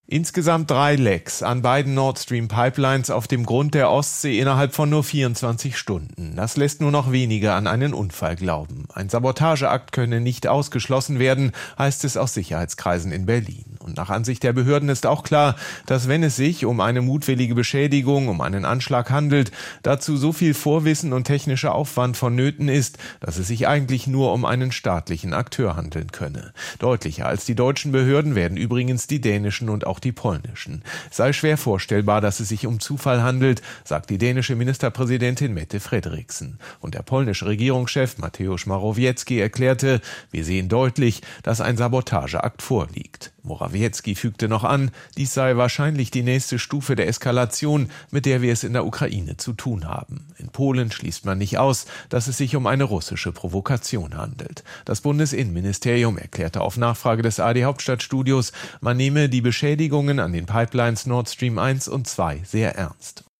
Insgesamt 3 Lecks an beiden Nord Stream Pipelines auf dem Grund der Ostsee innerhalb von nur 24 Stunden. Das lässt nur noch wenige an einen Unfall glauben. Ein Sabotageakt könne nicht ausgeschlossen werden, heißt es aus Sicherheitskreisen in Berlin. Und nach Ansicht der Behörden ist auch klar, dass wenn es sich um eine mutwillige Beschädigung, um einen Anschlag handelt, dazu so viel Vorwissen und technischer Aufwand vonnöten ist, dass es sich eigentlich nur um einen staatlichen Akteur handeln könne. Deutlicher als die deutschen Behörden werden übrigens die dänischen und auch die polnischen. Es sei schwer vorstellbar, dass es sich um Zufall handelt, sagt die dänische Ministerpräsidentin Mette Frederiksen. Und der polnische Regierungschef Mateusz Morawiecki erklärte, wir sehen deutlich, dass ein Sabotageakt vorliegt. Morawiecki fügte noch an, dies sei wahrscheinlich die nächste Stufe der Eskalation, mit der wir es in der Ukraine zu tun haben. In Polen schließt man nicht aus, dass es sich um eine russische Provokation handelt. Das Bundesinnenministerium erklärte auf Nachfrage des ARD-Hauptstadtstudios, man nehme die Beschädigungen an den Pipelines Nord Stream 1 und 2 sehr ernst.